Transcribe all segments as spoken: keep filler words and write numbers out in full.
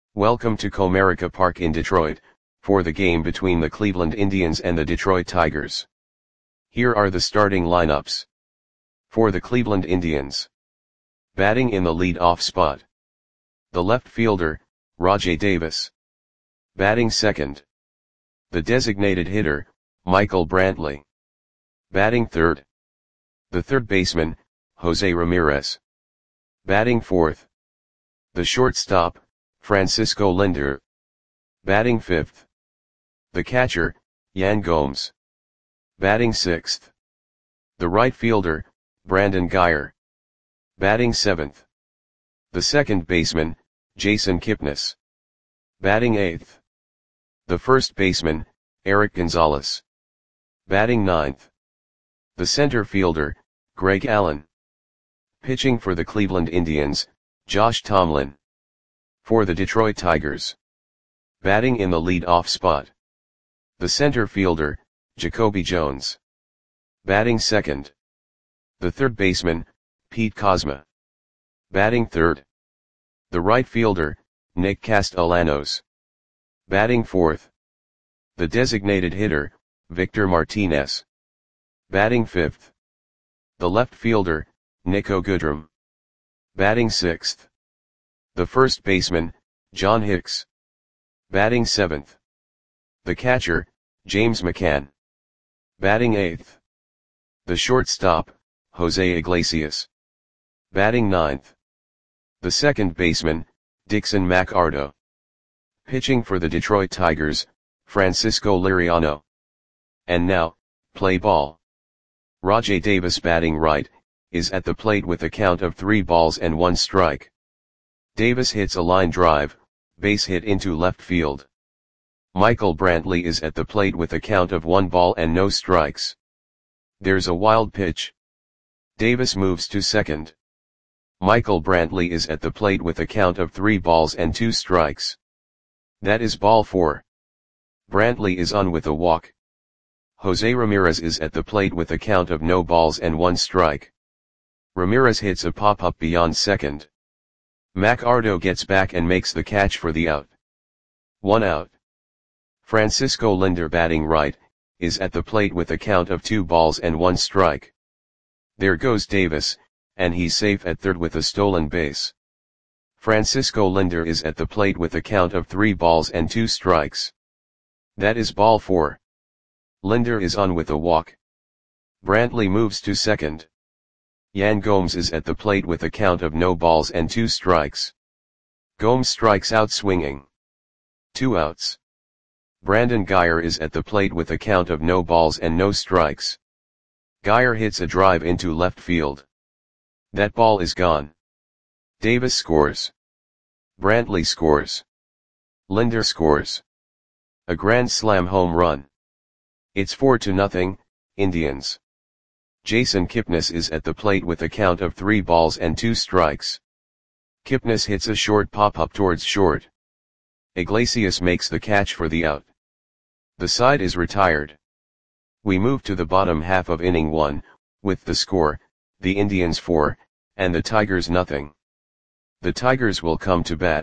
Welcome to Comerica Park in Detroit, for the game between the Cleveland Indians and the Detroit Tigers. Here are the starting lineups. For the Cleveland Indians. Batting in the lead-off spot. The left fielder, Rajai Davis. Batting second. The designated hitter, Michael Brantley. Batting third. The third baseman, Jose Ramirez. Batting fourth. The shortstop, Francisco Lindor. Batting fifth. The catcher, Yan Gomes. Batting sixth. The right fielder, Brandon Guyer. Batting seventh. The second baseman, Jason Kipnis. Batting eighth. The first baseman, Erik Gonzalez. Batting ninth. The center fielder, Greg Allen. Pitching for the Cleveland Indians, Josh Tomlin. For the Detroit Tigers. Batting in the lead-off spot. The center fielder, Jacoby Jones. Batting second. The third baseman, Pete Kozma. Batting third. The right fielder, Nick Castellanos. Batting fourth. The designated hitter, Victor Martinez. Batting fifth. The left fielder, Niko Goodrum. Batting sixth. The first baseman, John Hicks. Batting seventh. The catcher, James McCann. Batting eighth. The shortstop, Jose Iglesias. Batting ninth. The second baseman, Dixon McArdo. Pitching for the Detroit Tigers, Francisco Liriano. And now, play ball. Rajai Davis batting right, is at the plate with a count of three balls and one strike. Davis hits a line drive, base hit into left field. Michael Brantley is at the plate with a count of one ball and no strikes. There's a wild pitch. Davis moves to second. Michael Brantley is at the plate with a count of three balls and two strikes. That is ball four. Brantley is on with a walk. Jose Ramirez is at the plate with a count of no balls and one strike. Ramirez hits a pop-up beyond second. McArdo gets back and makes the catch for the out. One out. Francisco Lindor batting right, is at the plate with a count of two balls and one strike. There goes Davis, and he's safe at third with a stolen base. Francisco Lindor is at the plate with a count of three balls and two strikes. That is ball four. Lindor is on with a walk. Brantley moves to second. Yan Gomes is at the plate with a count of no balls and two strikes. Gomes strikes out swinging. Two outs. Brandon Guyer is at the plate with a count of no balls and no strikes. Guyer hits a drive into left field. That ball is gone. Davis scores. Brantley scores. Lindor scores. A grand slam home run. It's four to nothing, Indians. Jason Kipnis is at the plate with a count of three balls and two strikes. Kipnis hits a short pop-up towards short. Iglesias makes the catch for the out. The side is retired. We move to the bottom half of inning one, with the score, the Indians four, and the Tigers nothing. The Tigers will come to bat.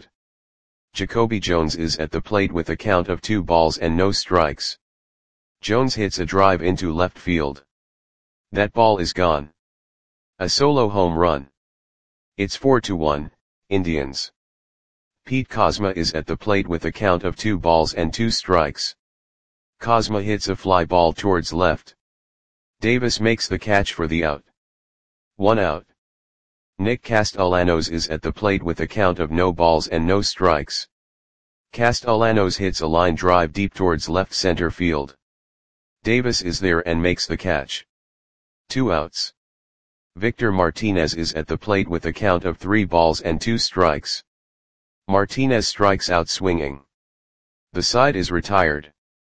Jacoby Jones is at the plate with a count of two balls and no strikes. Jones hits a drive into left field. That ball is gone. A solo home run. It's four to one, Indians. Pete Kozma is at the plate with a count of two balls and two strikes. Kozma hits a fly ball towards left. Davis makes the catch for the out. One out. Nick Castellanos is at the plate with a count of no balls and no strikes. Castellanos hits a line drive deep towards left center field. Davis is there and makes the catch. Two outs. Victor Martinez is at the plate with a count of three balls and two strikes. Martinez strikes out swinging. The side is retired.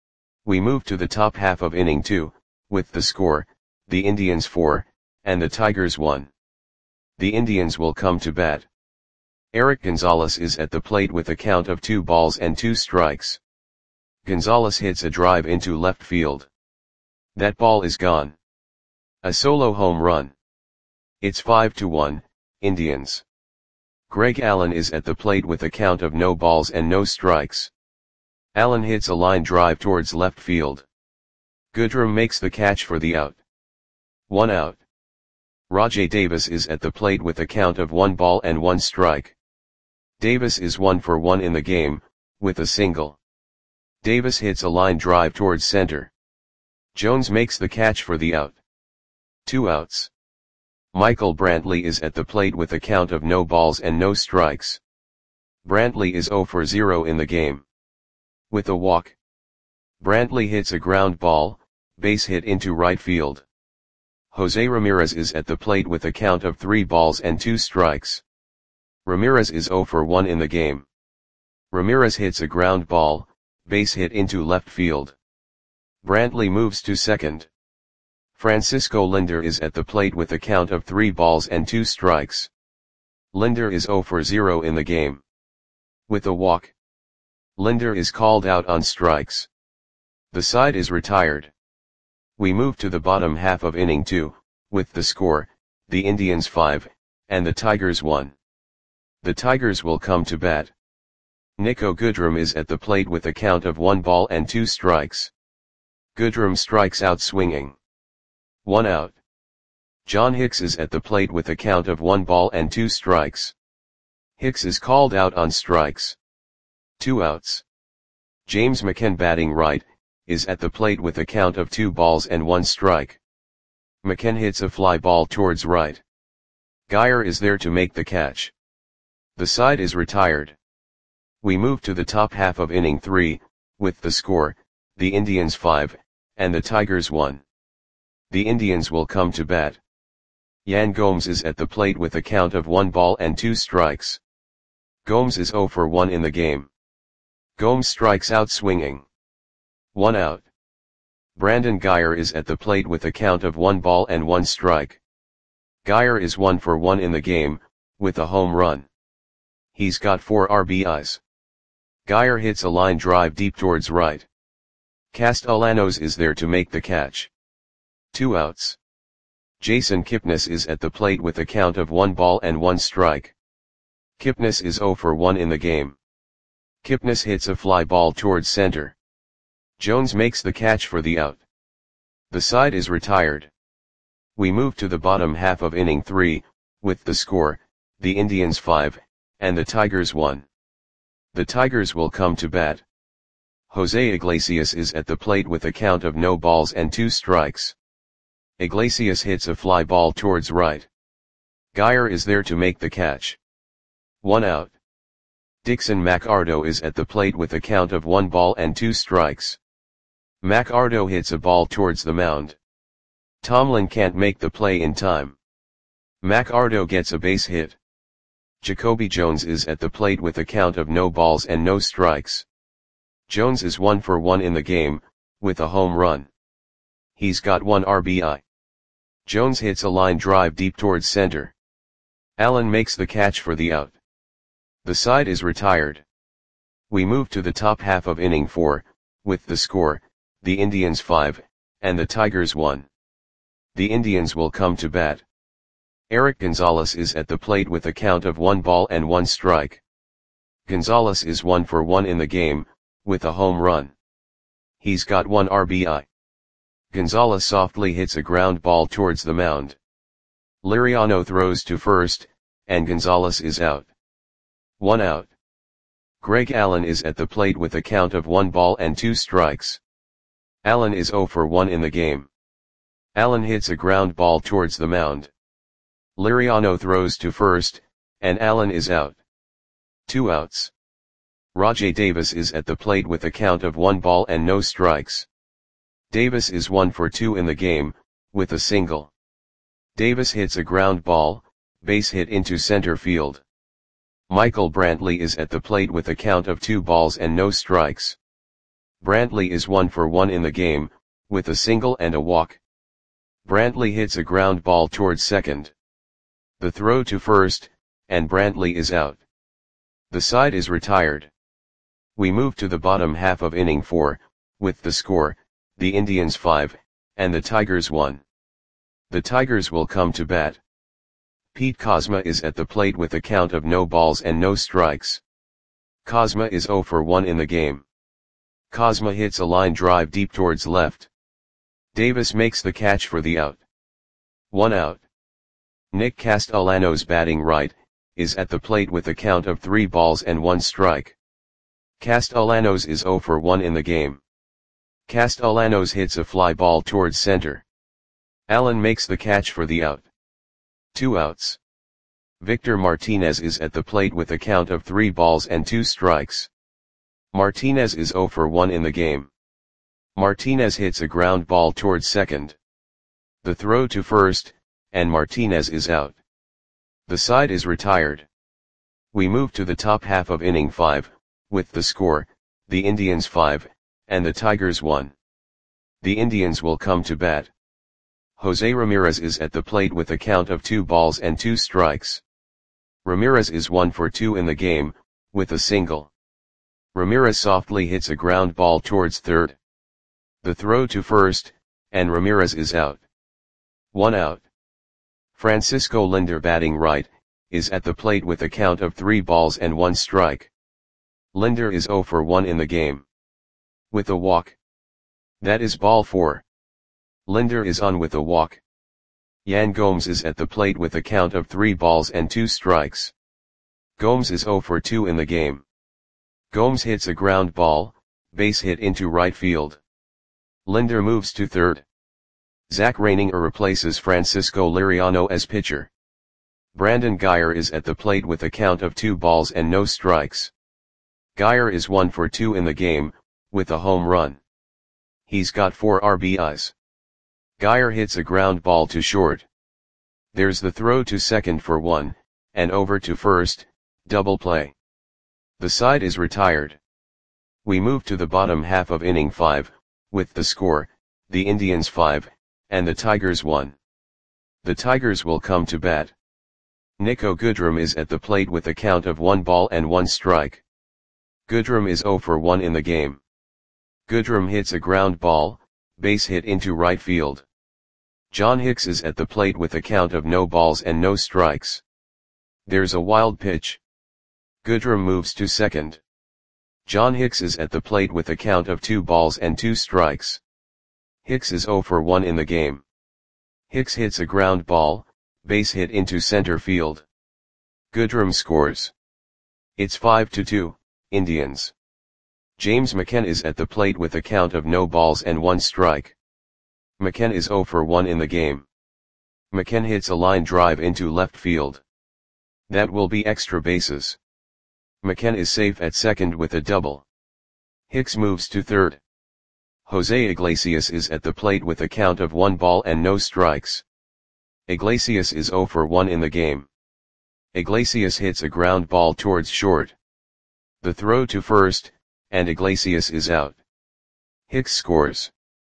We move to the top half of inning two, with the score, the Indians four, and the Tigers one. The Indians will come to bat. Erik Gonzalez is at the plate with a count of two balls and two strikes. Gonzalez hits a drive into left field. That ball is gone. A solo home run. It's five to one, Indians. Greg Allen is at the plate with a count of no balls and no strikes. Allen hits a line drive towards left field. Goodrum makes the catch for the out. One out. Rajai Davis is at the plate with a count of one ball and one strike. Davis is one for one in the game, with a single. Davis hits a line drive towards center. Jones makes the catch for the out. Two outs. Michael Brantley is at the plate with a count of no balls and no strikes. Brantley is zero for zero in the game. With a walk. Brantley hits a ground ball, base hit into right field. Jose Ramirez is at the plate with a count of three balls and two strikes. Ramirez is zero for one in the game. Ramirez hits a ground ball, base hit into left field. Brantley moves to second. Francisco Lindor is at the plate with a count of three balls and two strikes. Lindor is zero for zero in the game. With a walk. Lindor is called out on strikes. The side is retired. We move to the bottom half of inning two, with the score, the Indians five, and the Tigers one. The Tigers will come to bat. Niko Goodrum is at the plate with a count of one ball and two strikes. Goodrum strikes out swinging. One out. John Hicks is at the plate with a count of one ball and two strikes. Hicks is called out on strikes. Two outs. James McCann, batting right, is at the plate with a count of two balls and one strike. McCann hits a fly ball towards right. Geyer is there to make the catch. The side is retired. We move to the top half of inning three, with the score, the Indians five, and the Tigers one. The Indians will come to bat. Yan Gomes is at the plate with a count of one ball and two strikes. Gomes is zero for one in the game. Gomes strikes out swinging. One out. Brandon Geyer is at the plate with a count of one ball and one strike. Geyer is one for one in the game, with a home run. He's got four R B Is. Geyer hits a line drive deep towards right. Castellanos is there to make the catch. Two outs. Jason Kipnis is at the plate with a count of one ball and one strike. Kipnis is zero for one in the game. Kipnis hits a fly ball towards center. Jones makes the catch for the out. The side is retired. We move to the bottom half of inning three, with the score, the Indians five, and the Tigers one. The Tigers will come to bat. Jose Iglesias is at the plate with a count of no balls and two strikes. Iglesias hits a fly ball towards right. Geyer is there to make the catch. One out. Dixon McArdo is at the plate with a count of one ball and two strikes. McArdo hits a ball towards the mound. Tomlin can't make the play in time. McArdo gets a base hit. Jacoby Jones is at the plate with a count of no balls and no strikes. Jones is one for one in the game, with a home run. He's got one R B I. Jones hits a line drive deep towards center. Allen makes the catch for the out. The side is retired. We move to the top half of inning four, with the score, the Indians five, and the Tigers one. The Indians will come to bat. Eric Gonzalez is at the plate with a count of one ball and one strike. Gonzalez is one for one in the game, with a home run. He's got one R B I. Gonzalez softly hits a ground ball towards the mound. Liriano throws to first, and Gonzalez is out. One out. Greg Allen is at the plate with a count of one ball and two strikes. Allen is zero for one in the game. Allen hits a ground ball towards the mound. Liriano throws to first, and Allen is out. Two outs. Rajai Davis is at the plate with a count of one ball and no strikes. Davis is one for two in the game, with a single. Davis hits a ground ball, base hit into center field. Michael Brantley is at the plate with a count of two balls and no strikes. Brantley is one for one in the game, with a single and a walk. Brantley hits a ground ball towards second. The throw to first, and Brantley is out. The side is retired. We move to the bottom half of inning four, with the score, the Indians five, and the Tigers one. The Tigers will come to bat. Pete Kozma is at the plate with a count of no balls and no strikes. Kozma is zero for one in the game. Kozma hits a line drive deep towards left. Davis makes the catch for the out. One out. Nick Castellanos, batting right, is at the plate with a count of three balls and one strike. Castellanos is zero for one in the game. Castellanos hits a fly ball towards center. Allen makes the catch for the out. Two outs. Victor Martinez is at the plate with a count of three balls and two strikes. Martinez is zero for one in the game. Martinez hits a ground ball towards second. The throw to first, and Martinez is out. The side is retired. We move to the top half of inning five, with the score, the Indians five, and the Tigers one. The Indians will come to bat. Jose Ramirez is at the plate with a count of two balls and two strikes. Ramirez is one for two in the game, with a single. Ramirez softly hits a ground ball towards third. The throw to first, and Ramirez is out. One out. Francisco Lindor, batting right, is at the plate with a count of three balls and one strike. Lindor is zero for one in the game. With a walk. That is ball four. Lindor is on with a walk. Yan Gomes is at the plate with a count of three balls and two strikes. Gomes is zero for two in the game. Gomes hits a ground ball, base hit into right field. Lindor moves to third. Zach Reininger replaces Francisco Liriano as pitcher. Brandon Guyer is at the plate with a count of two balls and no strikes. Guyer is one for two in the game, with a home run. He's got four R B Is. Guyer hits a ground ball to short. There's the throw to second for one, and over to first, double play. The side is retired. We move to the bottom half of inning five, with the score, the Indians five, and the Tigers one. The Tigers will come to bat. Niko Goodrum is at the plate with a count of one ball and one strike. Goodrum is zero for one in the game. Goodrum hits a ground ball, base hit into right field. John Hicks is at the plate with a count of no balls and no strikes. There's a wild pitch. Goodrum moves to second. John Hicks is at the plate with a count of two balls and two strikes. Hicks is zero for one in the game. Hicks hits a ground ball, base hit into center field. Goodrum scores. It's five to two, Indians. James McCann is at the plate with a count of no balls and one strike. McCann is zero for one in the game. McCann hits a line drive into left field. That will be extra bases. McCann is safe at second with a double. Hicks moves to third. Jose Iglesias is at the plate with a count of one ball and no strikes. Iglesias is zero for one in the game. Iglesias hits a ground ball towards short. The throw to first, and Iglesias is out. Hicks scores.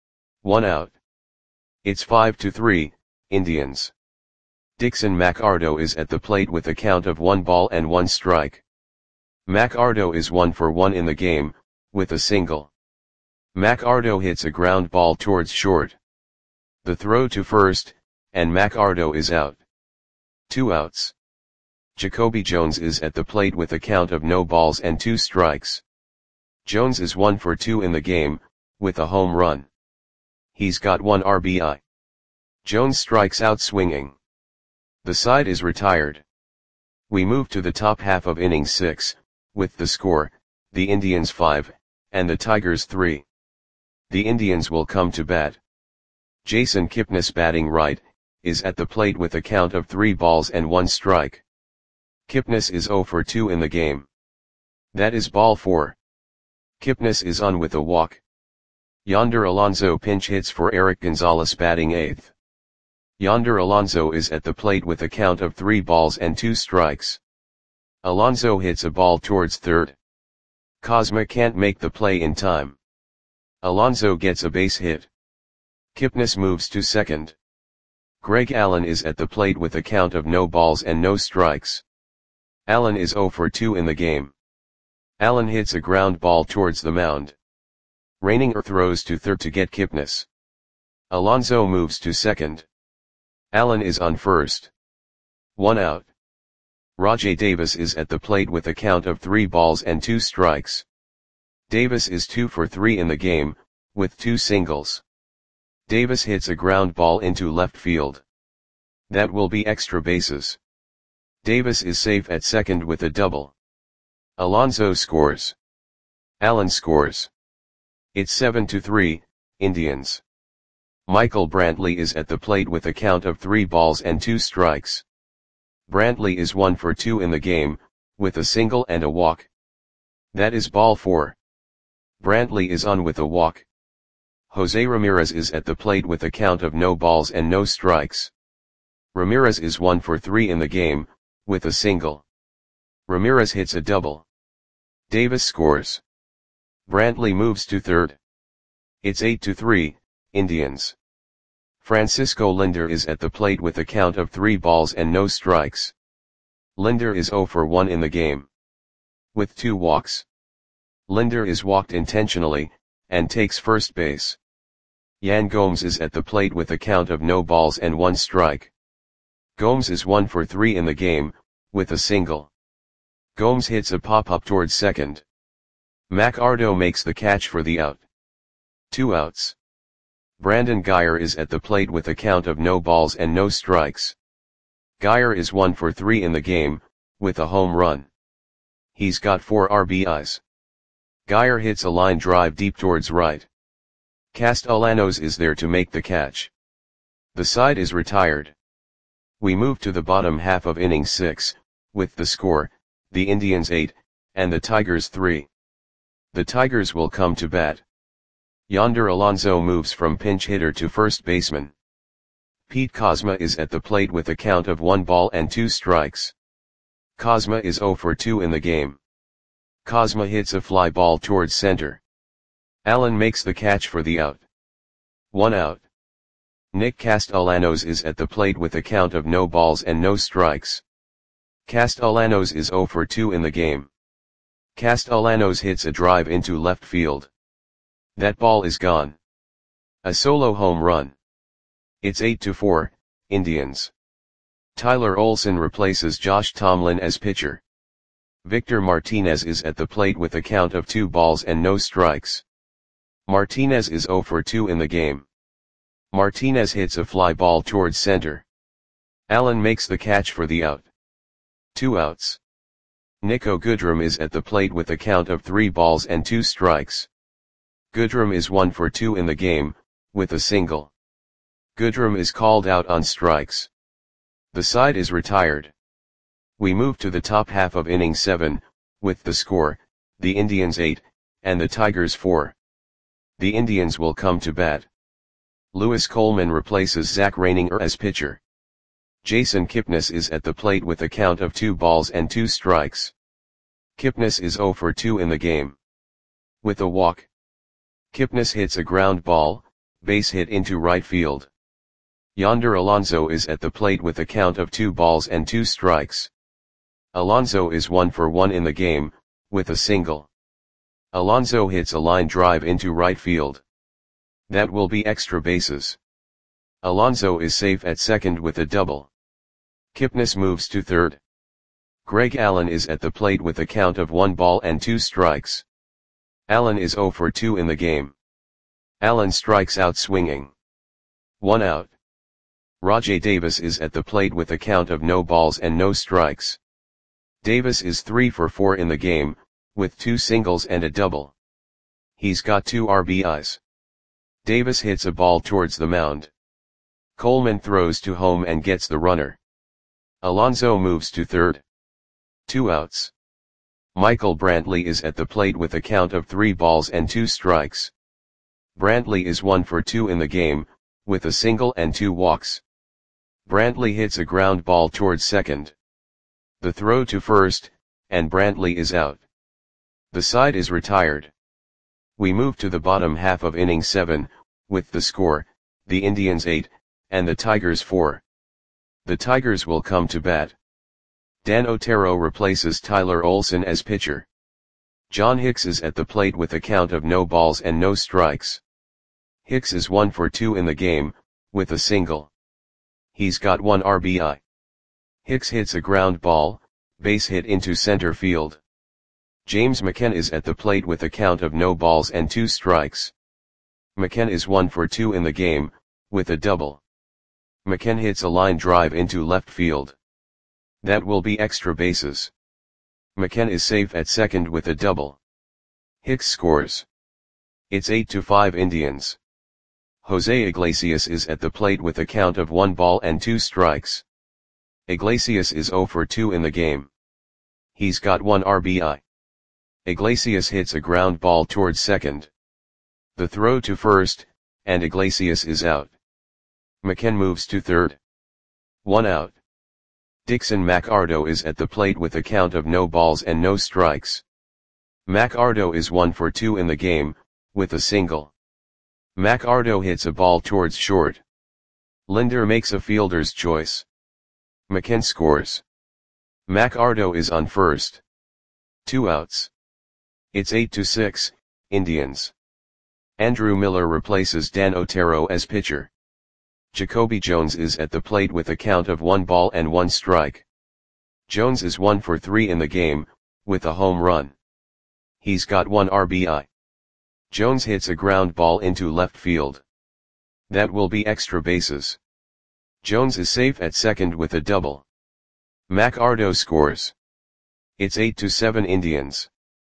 One out. It's five to three, Indians. Dixon McArdo is at the plate with a count of one ball and one strike. McArdo is one for one in the game, with a single. McArdo hits a ground ball towards short. The throw to first, and McArdo is out. Two outs. Jacoby Jones is at the plate with a count of no balls and two strikes. Jones is one for two in the game, with a home run. He's got one R B I. Jones strikes out swinging. The side is retired. We move to the top half of inning six, with the score, the Indians five, and the Tigers three. The Indians will come to bat. Jason Kipnis, batting right, is at the plate with a count of three balls and one strike. Kipnis is zero for two in the game. That is ball four. Kipnis is on with a walk. Yonder Alonso pinch hits for Eric Gonzalez, batting eighth. Yonder Alonso is at the plate with a count of three balls and two strikes. Alonso hits a ball towards third. Kozma can't make the play in time. Alonso gets a base hit. Kipnis moves to second. Greg Allen is at the plate with a count of no balls and no strikes. Allen is zero for two in the game. Allen hits a ground ball towards the mound. Reininger throws to third to get Kipnis. Alonso moves to second. Allen is on first. One out. Rajai Davis is at the plate with a count of three balls and two strikes. Davis is two for three in the game, with two singles. Davis hits a ground ball into left field. That will be extra bases. Davis is safe at second with a double. Alonso scores. Allen scores. It's seven to three, Indians. Michael Brantley is at the plate with a count of three balls and two strikes. Brantley is one for two in the game, with a single and a walk. That is ball four. Brantley is on with a walk. Jose Ramirez is at the plate with a count of no balls and no strikes. Ramirez is one for three in the game, with a single. Ramirez hits a double. Davis scores. Brantley moves to third. It's eight to three, Indians. Francisco Lindor is at the plate with a count of three balls and no strikes. Lindor is zero for one in the game. With two walks. Lindor is walked intentionally, and takes first base. Yan Gomes is at the plate with a count of no balls and one strike. Gomes is one for three in the game, with a single. Gomes hits a pop-up towards second. McArdo makes the catch for the out. Two outs. Brandon Guyer is at the plate with a count of no balls and no strikes. Guyer is one for three in the game, with a home run. He's got four R B Is. Guyer hits a line drive deep towards right. Castellanos is there to make the catch. The side is retired. We move to the bottom half of inning six, with the score, the Indians eight, and the Tigers three. The Tigers will come to bat. Yonder Alonso moves from pinch hitter to first baseman. Pete Kozma is at the plate with a count of one ball and two strikes. Kozma is zero for two in the game. Kozma hits a fly ball towards center. Allen makes the catch for the out. One out. Nick Castellanos is at the plate with a count of no balls and no strikes. Castellanos is zero for two in the game. Castellanos hits a drive into left field. That ball is gone. A solo home run. It's eight to four, Indians. Tyler Olson replaces Josh Tomlin as pitcher. Victor Martinez is at the plate with a count of two balls and no strikes. Martinez is zero for two in the game. Martinez hits a fly ball towards center. Allen makes the catch for the out. Two outs. Nico Goodrum is at the plate with a count of three balls and two strikes. Goodrum is one for two in the game, with a single. Goodrum is called out on strikes. The side is retired. We move to the top half of inning seven, with the score, the Indians eight, and the Tigers four. The Indians will come to bat. Lewis Coleman replaces Zach Reininger as pitcher. Jason Kipnis is at the plate with a count of two balls and two strikes. Kipnis is zero for two in the game. With a walk. Kipnis hits a ground ball, base hit into right field. Yonder Alonso is at the plate with a count of two balls and two strikes. Alonso is one for one in the game, with a single. Alonso hits a line drive into right field. That will be extra bases. Alonso is safe at second with a double. Kipnis moves to third. Greg Allen is at the plate with a count of one ball and two strikes. Allen is zero for two in the game. Allen strikes out swinging. One out. Rajai Davis is at the plate with a count of no balls and no strikes. Davis is three for four in the game, with two singles and a double. He's got two R B Is. Davis hits a ball towards the mound. Coleman throws to home and gets the runner. Alonso moves to third. Two outs. Michael Brantley is at the plate with a count of three balls and two strikes. Brantley is one for two in the game, with a single and two walks. Brantley hits a ground ball towards second. The throw to first, and Brantley is out. The side is retired. We move to the bottom half of inning seven, with the score, the Indians eight, and the Tigers four. The Tigers will come to bat. Dan Otero replaces Tyler Olson as pitcher. John Hicks is at the plate with a count of no balls and no strikes. Hicks is one for two in the game, with a single. He's got one R B I. Hicks hits a ground ball, base hit into center field. James McCann is at the plate with a count of no balls and two strikes. McCann is one for two in the game, with a double. McCann hits a line drive into left field. That will be extra bases. McCann is safe at second with a double. Hicks scores. It's eight to five Indians. Jose Iglesias is at the plate with a count of one ball and two strikes. Iglesias is zero for two in the game. He's got one R B I. Iglesias hits a ground ball towards second. The throw to first, and Iglesias is out. McCann moves to third. One out. Dixon McArdo is at the plate with a count of no balls and no strikes. McArdo is one for two in the game, with a single. McArdo hits a ball towards short. Linder makes a fielder's choice. McCann scores. McArdo is on first. Two outs. It's eight to six, Indians. Andrew Miller replaces Dan Otero as pitcher. Jacoby Jones is at the plate with a count of one ball and one strike. Jones is one for three in the game, with a home run. He's got one R B I. Jones hits a ground ball into left field. That will be extra bases. Jones is safe at second with a double. McArdo scores. It's eight to seven Indians.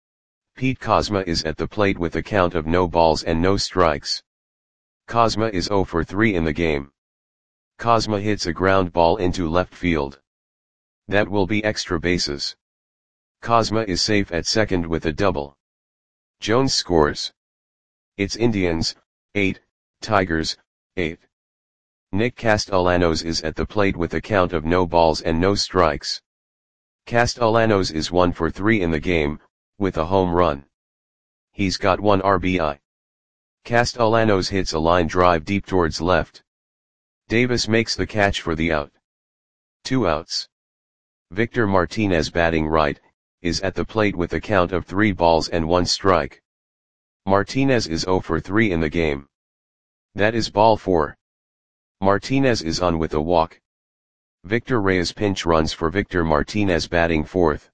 Pete Kozma is at the plate with a count of no balls and no strikes. Kozma is zero for three in the game. Kozma hits a ground ball into left field. That will be extra bases. Kozma is safe at second with a double. Jones scores. It's Indians, eight, Tigers, eight. Nick Castellanos is at the plate with a count of no balls and no strikes. Castellanos is one for three in the game, with a home run. He's got one R B I. Castellanos hits a line drive deep towards left. Davis makes the catch for the out. Two outs. Victor Martinez, batting right, is at the plate with a count of three balls and one strike. Martinez is zero for three in the game. That is ball four. Martinez is on with a walk. Victor Reyes pinch runs for Victor Martinez, batting fourth.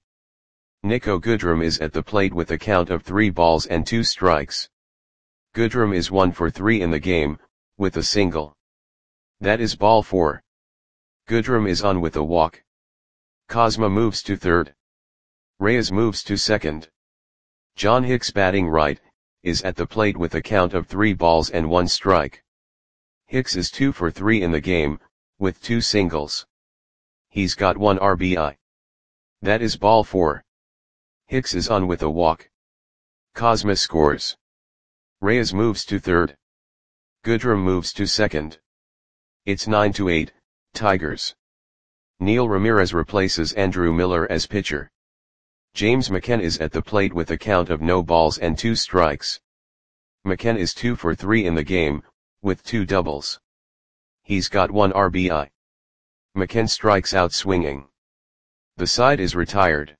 Nico Goodrum is at the plate with a count of three balls and two strikes. Goodrum is one for three in the game, with a single. That is ball four. Goodrum is on with a walk. Kozma moves to third. Reyes moves to second. John Hicks, batting right, is at the plate with a count of three balls and one strike. Hicks is two for three in the game, with two singles. He's got one R B I. That is ball four. Hicks is on with a walk. Kozma scores. Reyes moves to third. Goodrum moves to second. It's nine to eight, Tigers. Neil Ramirez replaces Andrew Miller as pitcher. James McCann is at the plate with a count of no balls and two strikes. McCann is two for three in the game, with two doubles. He's got one R B I. McCann strikes out swinging. The side is retired.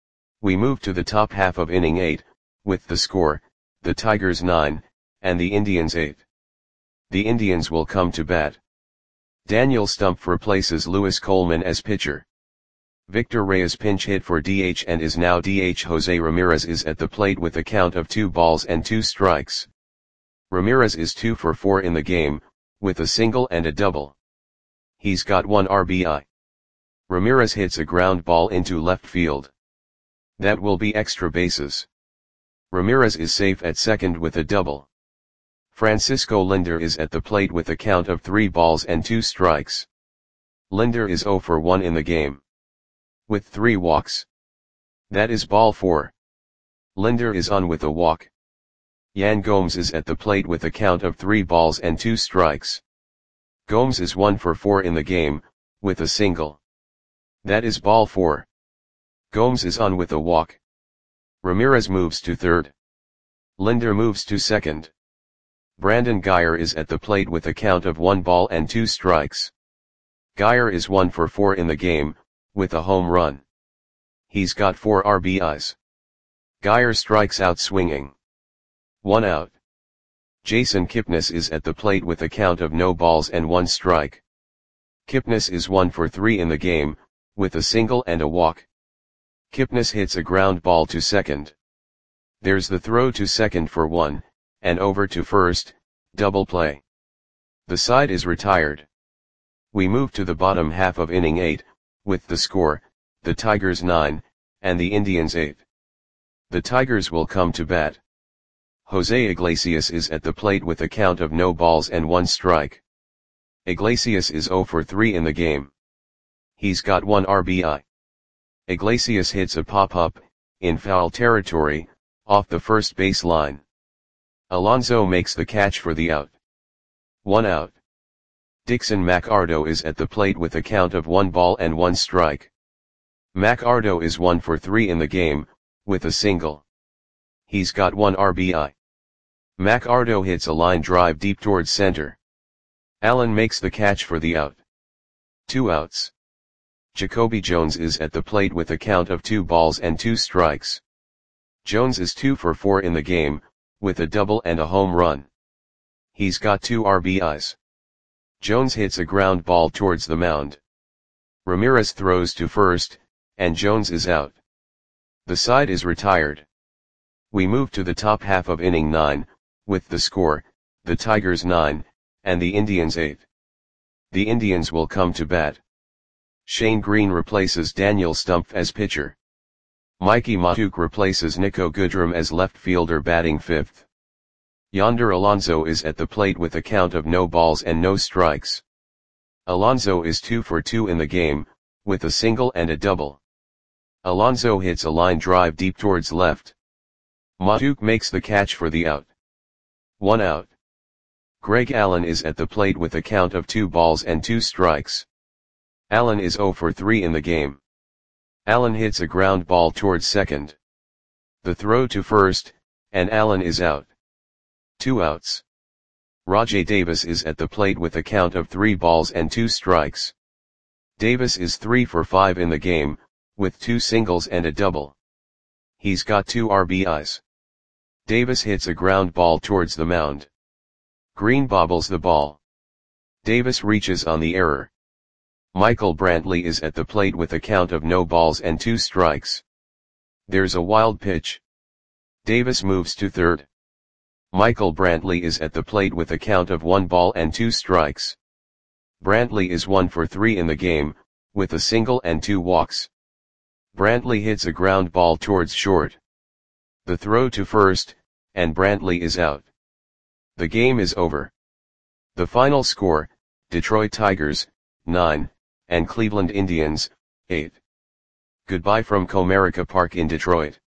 We move to the top half of inning eight, with the score, the Tigers nine, and the Indians eight. The Indians will come to bat. Daniel Stumpf replaces Louis Coleman as pitcher. Victor Reyes pinch hit for D H and is now D H. Jose Ramirez is at the plate with a count of two balls and two strikes. Ramirez is two for four in the game, with a single and a double. He's got one R B I. Ramirez hits a ground ball into left field. That will be extra bases. Ramirez is safe at second with a double. Francisco Linder is at the plate with a count of three balls and two strikes. Linder is zero for one in the game, with three walks. That is ball four. Linder is on with a walk. Yan Gomes is at the plate with a count of three balls and two strikes. Gomes is one for four in the game, with a single. That is ball four. Gomes is on with a walk. Ramirez moves to third. Linder moves to second. Brandon Guyer is at the plate with a count of one ball and two strikes. Guyer is one for four in the game, with a home run. He's got four R B Is. Guyer strikes out swinging. One out. Jason Kipnis is at the plate with a count of no balls and one strike. Kipnis is one for three in the game, with a single and a walk. Kipnis hits a ground ball to second. There's the throw to second for one, and over to first, double play. The side is retired. We move to the bottom half of inning eight, with the score, the Tigers nine, and the Indians eight. The Tigers will come to bat. Jose Iglesias is at the plate with a count of no balls and one strike. Iglesias is oh for three in the game. He's got one R B I. Iglesias hits a pop-up, in foul territory, off the first base line. Alonso makes the catch for the out. One out. Dixon McArdo is at the plate with a count of one ball and one strike. McArdo is one for three in the game, with a single. He's got one R B I. McArdo hits a line drive deep towards center. Allen makes the catch for the out. Two outs. Jacoby Jones is at the plate with a count of two balls and two strikes. Jones is two for four in the game, with a double and a home run. He's got two R B Is. Jones hits a ground ball towards the mound. Ramirez throws to first, and Jones is out. The side is retired. We move to the top half of inning nine, with the score, the Tigers nine, and the Indians eight. The Indians will come to bat. Shane Green replaces Daniel Stumpf as pitcher. Mikey Mahtook replaces Nico Goodrum as left fielder batting fifth. Yonder Alonso is at the plate with a count of no balls and no strikes. Alonso is two for two in the game, with a single and a double. Alonso hits a line drive deep towards left. Mahtook makes the catch for the out. One out. Greg Allen is at the plate with a count of two balls and two strikes. Allen is oh for three in the game. Allen hits a ground ball towards second. The throw to first, and Allen is out. Two outs. Rajai Davis is at the plate with a count of three balls and two strikes. Davis is three for five in the game, with two singles and a double. He's got two R B Is. Davis hits a ground ball towards the mound. Green bobbles the ball. Davis reaches on the error. Michael Brantley is at the plate with a count of no balls and two strikes. There's a wild pitch. Davis moves to third. Michael Brantley is at the plate with a count of one ball and two strikes. Brantley is one for three in the game, with a single and two walks. Brantley hits a ground ball towards short. The throw to first, and Brantley is out. The game is over. The final score, Detroit Tigers, nine, and Cleveland Indians, eight. Goodbye from Comerica Park in Detroit.